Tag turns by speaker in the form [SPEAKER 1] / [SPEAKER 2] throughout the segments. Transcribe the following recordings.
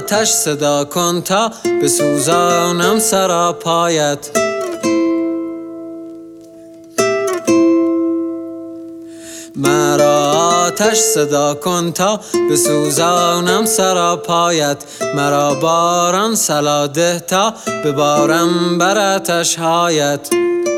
[SPEAKER 1] آتش صدا کن تا بسوزانم سراپایت. مرا آتش صدا کن تا بسوزانم سراپایت. مرا باران صلا ده تا ببارم بر آتش‌هایت.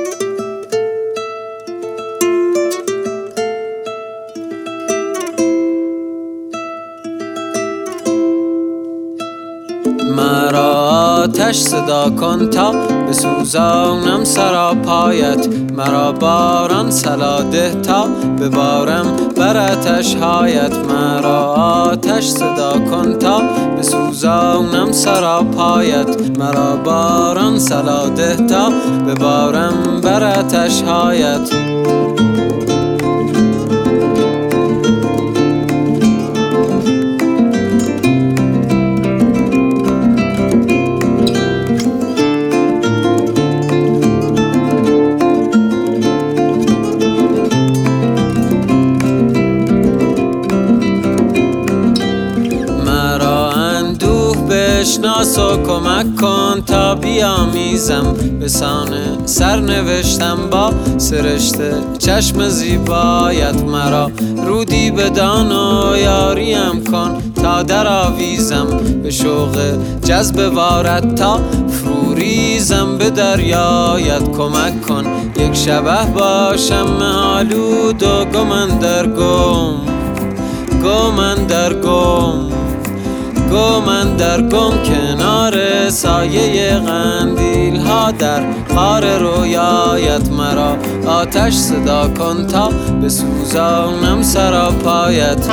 [SPEAKER 1] مرا آتش صدا کن تا بسوزانم سراپایت. مرا باران صلا ده تا ببارم بر آتش‌هایت. مرا آتش صدا کن تا بسوزانم سراپایت. مرا باران صلا ده تا ببارم بر آتش‌هایت. بشناس و کمک کن تا بیامیزم بسان سرنوشتم با سرشته چشم زیبایت. مرا رودی بدان و یاریم کن تا در آویزم به شوق جذب وارد تا فروریزم به دریایت. کمک کن یک شبه باشم آلود و گم در گم کنار سایه قندیل ها در غار رویایت. مرا آتش صدا کن تا بسوزانم سراپایت.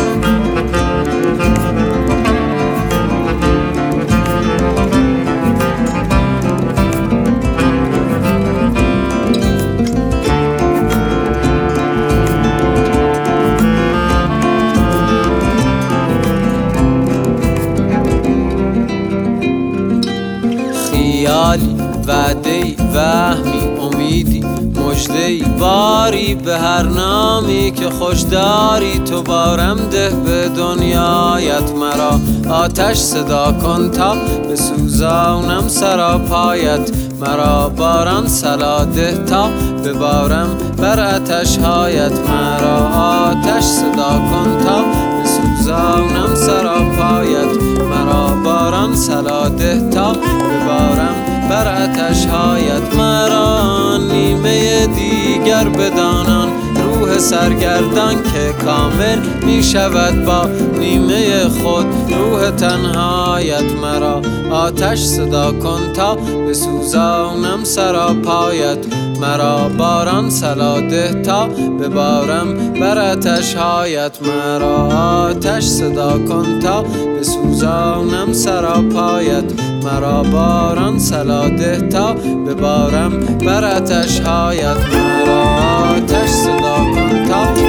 [SPEAKER 1] خیالی، وعده‌ای، وهمی، امیدی، مژده‌ای، باری به هر نامی که خوش داری تو بارم ده به دنیایت. مرا آتش صدا کن تا بسوزانم سراپایت. مرا باران صلا ده تا ببارم بر آتش‌هایت. مرا آتش صدا کن تا بسوزانم سراپایت. مرا باران صلا ده تا ببارم بر آتش‌هایت. مرا نیمه دیگر بدانان روح سرگردان که کامل می شود با نیمه خود روح تنهایت. مرا آتش صدا کن تا بسوزانم سراپایت. مرا باران صلا ده تا ببارم بر آتش‌هایت. مرا آتش صدا کن تا بسوزانم سراپایت. مرا باران صلا ده تا ببارم بر آتش‌هایت. مرا آتش صدا کن تا